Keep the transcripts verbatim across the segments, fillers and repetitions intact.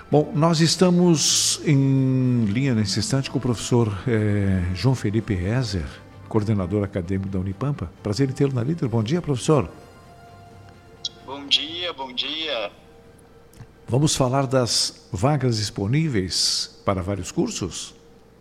Bom, nós estamos em linha nesse instante com o professor eh, João Felipe Ezer, coordenador acadêmico da Unipampa. Prazer em tê-lo na Líder. Bom dia, professor. Bom dia, bom dia. Vamos falar das vagas disponíveis para vários cursos?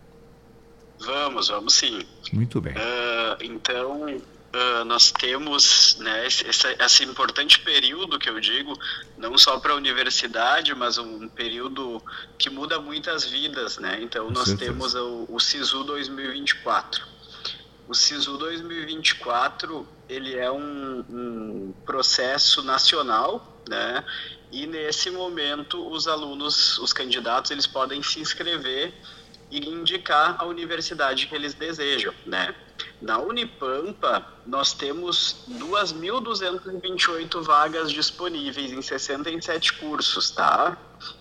Vamos, vamos sim. Muito bem. Uh, então, uh, nós temos, né, esse, esse importante período que eu digo, não só para a universidade, mas um período que muda muitas vidas, né? Então, Com nós certeza. temos o, o SISU dois mil e vinte e quatro. O SISU dois mil e vinte e quatro, ele é um, um processo nacional, né? E nesse momento, os alunos, os candidatos, eles podem se inscrever e indicar a universidade que eles desejam, né? Na Unipampa, nós temos duas mil duzentas e vinte e oito vagas disponíveis em sessenta e sete cursos, tá?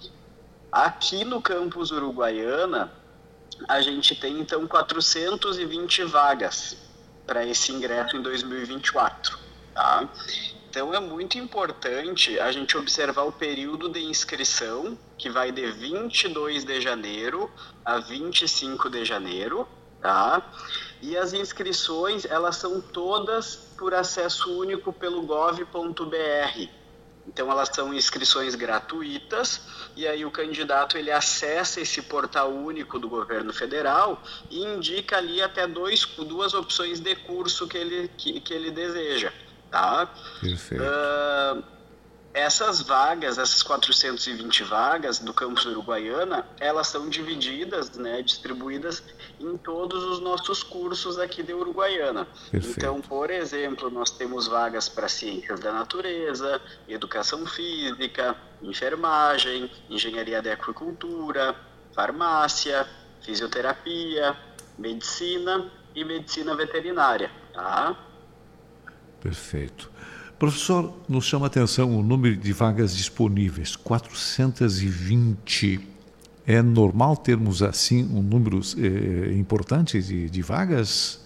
Aqui no campus Uruguaiana, a gente tem, então, quatrocentas e vinte vagas para esse ingresso em dois mil e vinte e quatro, tá? Então, é muito importante a gente observar o período de inscrição, que vai de vinte e dois de janeiro a vinte e cinco de janeiro, tá? E as inscrições, elas são todas por acesso único pelo gov ponto br. Então, elas são inscrições gratuitas, e aí o candidato, ele acessa esse portal único do governo federal e indica ali até dois, duas opções de curso que ele, que, que ele deseja. Tá? Perfeito. Uh, essas vagas, essas quatrocentas e vinte vagas do campus Uruguaiana, elas são divididas, né, distribuídas em todos os nossos cursos aqui de Uruguaiana. Perfeito. Então, por exemplo, nós temos vagas para ciências da natureza, educação física, enfermagem, engenharia de aquicultura, farmácia, fisioterapia, medicina e medicina veterinária, tá? Perfeito. Professor, nos chama a atenção o número de vagas disponíveis, quatrocentas e vinte. É normal termos assim um número eh, importante de, de vagas?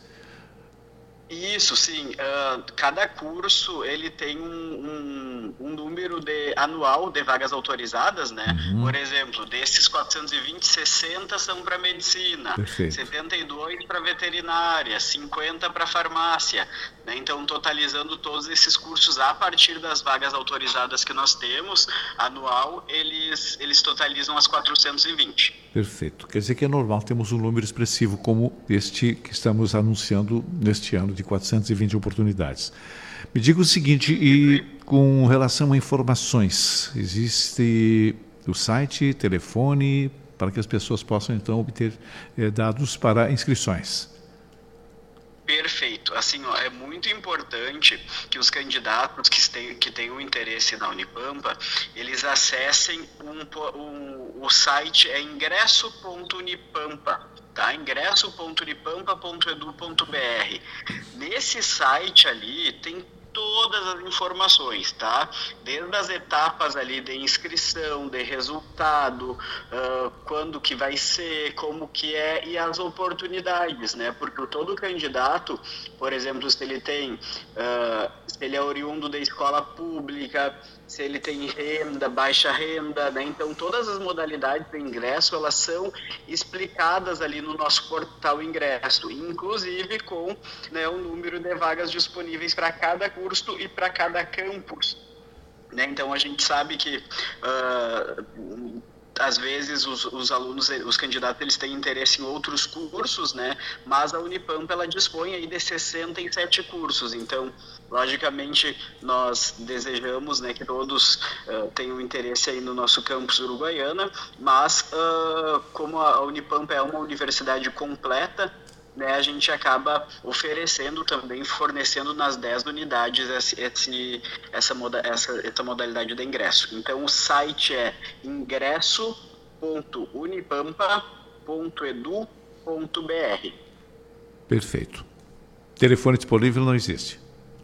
Isso, sim. Uh, cada curso, ele tem um, um, um número de, anual de vagas autorizadas, né? Uhum. Por exemplo, desses quatrocentos e vinte, sessenta são para medicina, Perfeito. setenta e dois para veterinária, cinquenta para farmácia, né? Então, totalizando todos esses cursos a partir das vagas autorizadas que nós temos, anual, eles, eles totalizam as quatrocentos e vinte. Perfeito. Quer dizer que é normal termos um número expressivo como este que estamos anunciando neste ano de quatrocentas e vinte oportunidades. Me diga o seguinte, e com relação a informações, existe o site, telefone, para que as pessoas possam então obter eh, dados para inscrições? Perfeito. Assim, ó, é muito importante que os candidatos que, tem, que tenham interesse na Unipampa, eles acessem um, um, o site é ingresso ponto unipampa, tá? ingresso ponto unipampa ponto edu ponto br. Nesse site ali tem todas as informações, tá? Desde as etapas ali de inscrição, de resultado, uh, quando que vai ser, como que é e as oportunidades, né? Porque todo candidato, por exemplo, se ele tem, uh, se ele é oriundo da escola pública, se ele tem renda, baixa renda, né? Então todas as modalidades de ingresso, elas são explicadas ali no nosso portal ingresso, inclusive com, né, o número de vagas disponíveis para cada curso e para cada campus, né? Então a gente sabe que uh, às vezes os, os alunos, os candidatos, eles têm interesse em outros cursos, né? Mas a Unipampa, ela dispõe aí de sessenta e sete cursos, então, logicamente, nós desejamos, né, que todos uh, tenham interesse aí no nosso campus Uruguaiana, mas uh, como a Unipampa é uma universidade completa, né, a gente acaba oferecendo também, fornecendo nas dez unidades esse, esse, essa, moda, essa, essa modalidade de ingresso. Então, o site é ingresso ponto unipampa ponto edu ponto br. Perfeito. Telefone disponível não existe?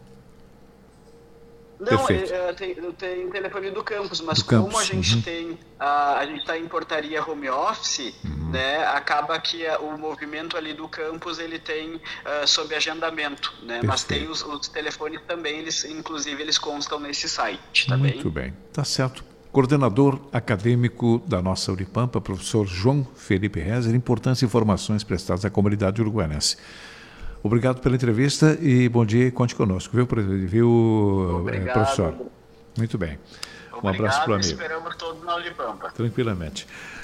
Não, é, tem, tem telefone do campus, mas do como campus. a gente Uhum. tem, a, a gente está em portaria home office, uhum. né, acaba que a, o movimento ali do campus, ele tem uh, sob agendamento, né, mas tem os, os telefones também, eles, inclusive eles constam nesse site, tá bem? Muito bem, tá certo. coordenador acadêmico da nossa Unipampa, professor João Felipe Rezer, importantes informações prestadas à comunidade uruguaianense. Obrigado pela entrevista e bom dia e conte conosco, viu, viu Obrigado. professor? Muito bem. Um Obrigado, abraço para o amigo. Esperamos todos na Unipampa. Tranquilamente.